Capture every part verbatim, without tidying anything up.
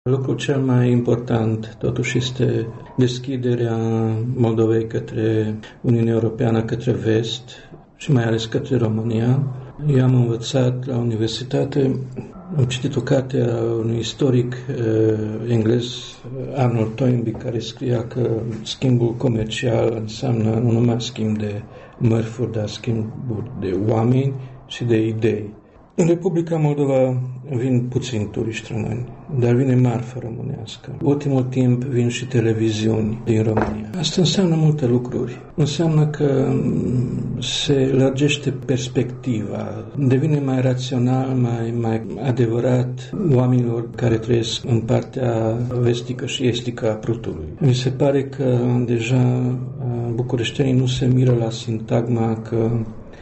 Lucrul cel mai important, totuși, este deschiderea Moldovei către Uniunea Europeană, către Vest și mai ales către România. Eu am învățat la universitate, am citit o carte a unui istoric uh, englez, Arnold Toynbee, care scria că schimbul comercial înseamnă nu numai schimb de mărfuri, dar schimbul de oameni și de idei. În Republica Moldova vin puțini turiști români, dar vine marfă românească. Ultimul timp vin și televiziuni din România. Asta înseamnă multe lucruri. Înseamnă că se lărgește perspectiva, devine mai rațional, mai, mai adevărat oamenilor care trăiesc în partea vestică și estică a Prutului. Mi se pare că deja bucureștenii nu se miră la sintagma că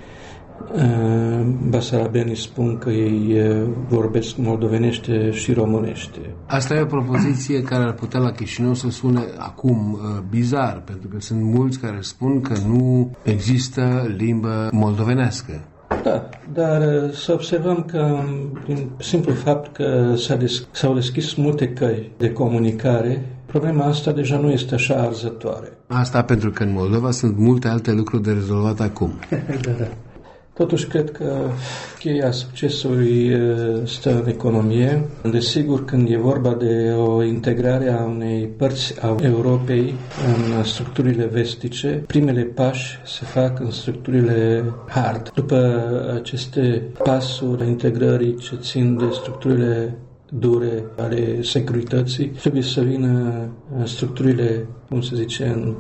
basarabenii spun că ei vorbesc moldovenește și românește. Asta e o propoziție care ar putea la Chișinău să sune acum bizar, pentru că sunt mulți care spun că nu există limbă moldovenească. Da, dar să observăm că prin simplu fapt că s-a des- s-au deschis multe căi de comunicare, problema asta deja nu este așa arzătoare. Asta pentru că în Moldova sunt multe alte lucruri de rezolvat acum. Da, da. Totuși, cred că cheia succesului stă în economie. Desigur, când e vorba de o integrare a unei părți a Europei în structurile vestice, primele pași se fac în structurile hard. După aceste pasuri integrării ce țin de structurile dure ale securității, trebuie să vină structurile, cum se zice, în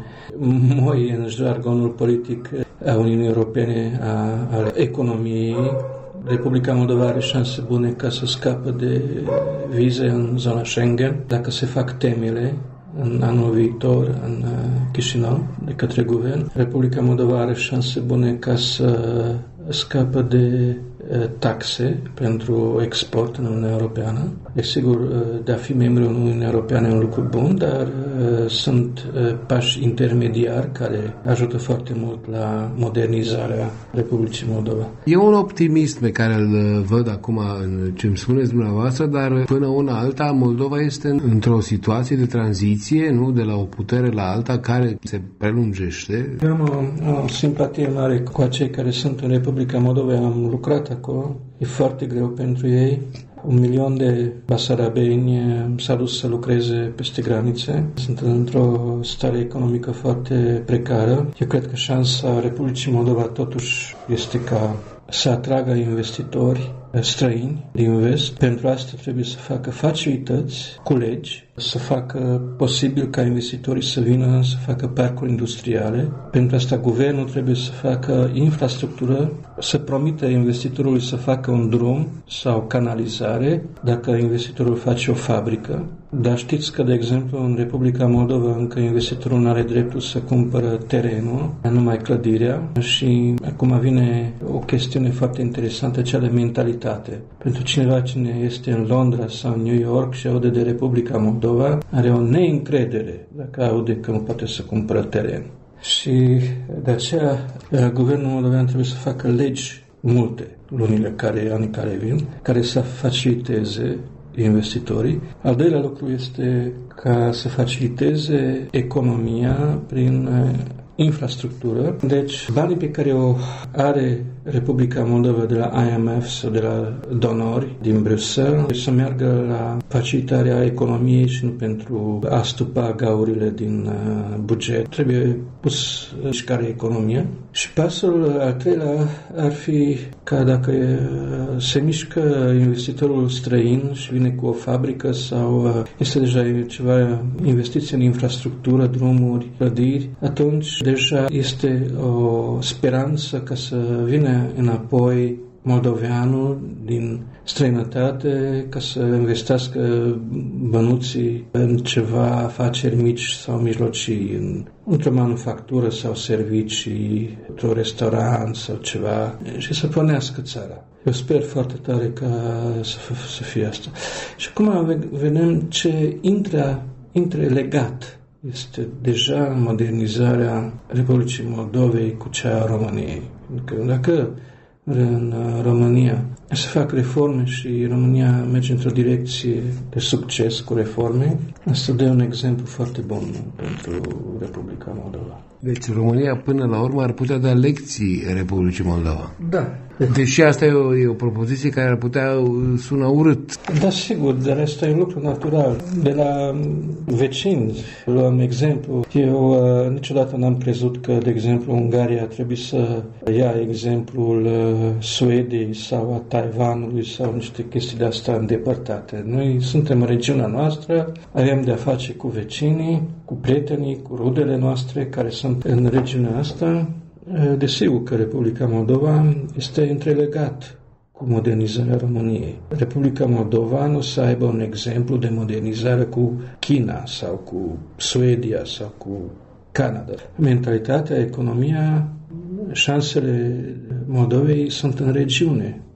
moi, în jargonul politic a Uniunii Europene, a, a economiei. Republica Moldova are șanse bune ca să scapă de vize în zona Schengen, dacă se fac temele în anul viitor în Chișinău de către guvern. Republica Moldova are șanse bune ca să scapă de taxe pentru export în Uniunea Europeană. Desigur, de a fi membru în Uniunea Europeană e un lucru bun, dar uh, sunt uh, pași intermediari care ajută foarte mult la modernizarea Republicii Moldova. E un optimism pe care îl văd acum în ce îmi spuneți dumneavoastră, dar până una alta, Moldova este într-o situație de tranziție, nu, de la o putere la alta, care se prelungește. Eu am o, o simpatie mare cu acei care sunt în Republica Moldova, am lucrat acolo, e foarte greu pentru ei. Un milion de basarabeni s-a dus să lucreze peste granițe. Sunt într-o stare economică foarte precară. Eu cred că șansa Republicii Moldova totuși este ca să atragă investitori străini din vest. Pentru asta trebuie să facă facilități cu legi, să facă posibil ca investitorii să vină să facă parcuri industriale. Pentru asta guvernul trebuie să facă infrastructură, să promită investitorului să facă un drum sau canalizare dacă investitorul face o fabrică. Dar știți că, de exemplu, în Republica Moldova încă investitorul nu are dreptul să cumpără terenul, numai clădirea, și acum vine o chestiune foarte interesantă, cea de mentalitate. Pentru cineva cine este în Londra sau în New York și aude de Republica Moldova, are o neîncredere dacă aude că nu poate să cumpără teren. Și de aceea guvernul moldovean trebuie să facă legi multe lunile care, anii care vin, care să faciliteze investitorii. Al doilea lucru este ca să faciliteze economia prin infrastructură. Deci, banii pe care o are Republica Moldova de la I M F sau de la donori din Bruxelles să meargă la facilitarea economiei și nu pentru a stupa gaurile din buget. Trebuie pus în mișcare economia. Și pasul al treilea ar fi ca dacă se mișcă investitorul străin și vine cu o fabrică sau este deja ceva investiție în infrastructură, drumuri, clădiri, atunci deja este o speranță ca să vină înapoi moldoveanul din străinătate ca să investească bănuții în ceva afaceri mici sau mijlocii, în, într-o manufactură sau servicii, într-un restaurant sau ceva, și să pornească țara. Eu sper foarte tare ca să, să fie asta. Și acum vedem ce intră, intră legat. Este deja modernizarea Republicii Moldovei cu cea a României. Dacă în România. Se fac reforme și România merge într-o direcție de succes cu reforme. Asta dă un exemplu foarte bun pentru Republica Moldova. Deci România până la urmă ar putea da lecții Republicii Moldova. Da. Deși asta e o, e o propoziție care ar putea suna urât. Da, sigur, dar asta e un lucru natural. De la vecini luăm exemplu. Eu uh, niciodată n-am crezut că, de exemplu, Ungaria trebuie să ia exemplul uh, Suediei sau a Taiwanului sau niște chestii de asta îndepărtate. Noi suntem în regiunea noastră, avem de-a face cu vecinii, cu prietenii, cu rudele noastre care sunt în regiunea asta. Desigur că Republica Moldova este întrelegată cu modernizarea României. Republica Moldova nu să aibă un exemplu de modernizare cu China sau cu Suedia sau cu Canada. Mentalitatea, economia, șansele Moldovei sunt în regiune.